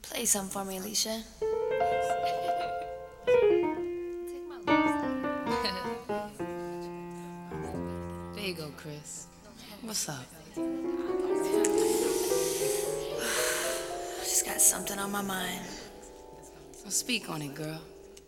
Play some for me, Alicia. There you go, Chris. What's up? Just got something on my mind. Well, speak on it, girl.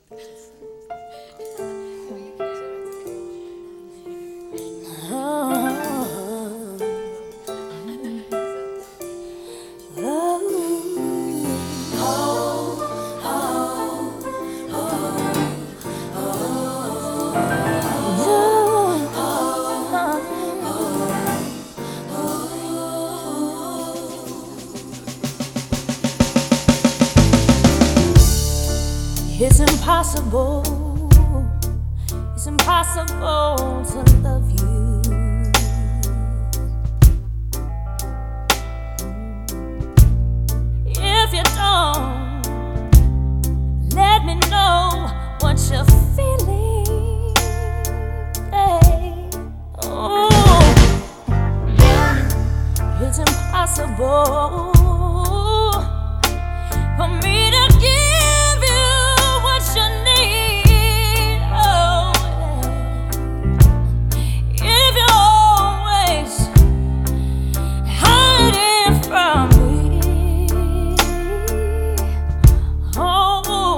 It's impossible to love you. If you don't let me know what you're feeling, hey. Oh, it's impossible for me to give you what you need. Oh, yeah. If you're always hiding from me, oh,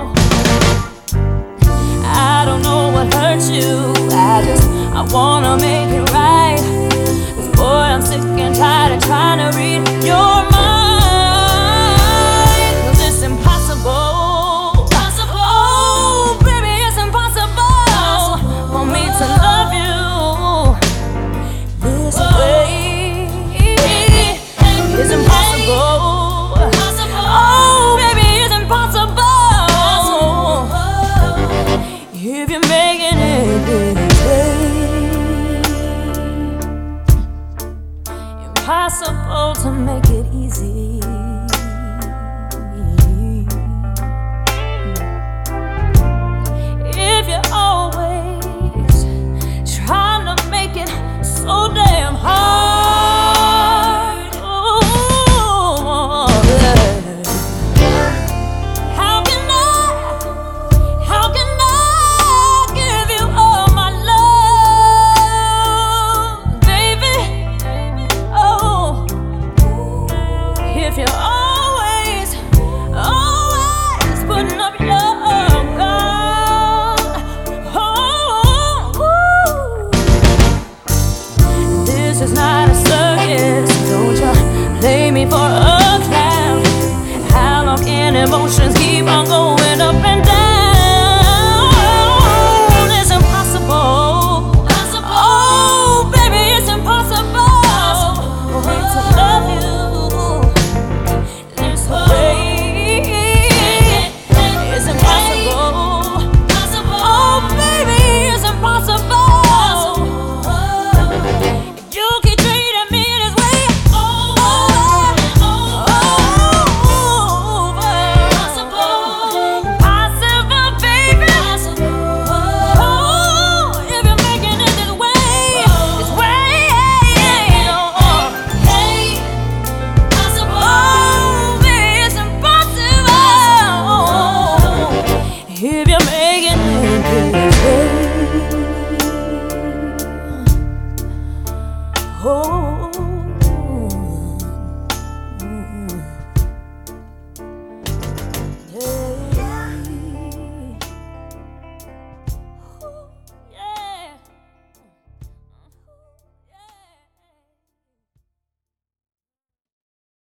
I don't know what hurt you. I wanna make it right. 'Cause boy, I'm sick and tired of trying to read your mind. If you're making it impossible to make it easy. If you're always trying to make it so damn hard, oh, yeah. How can I give you all my love, baby? Oh, if you're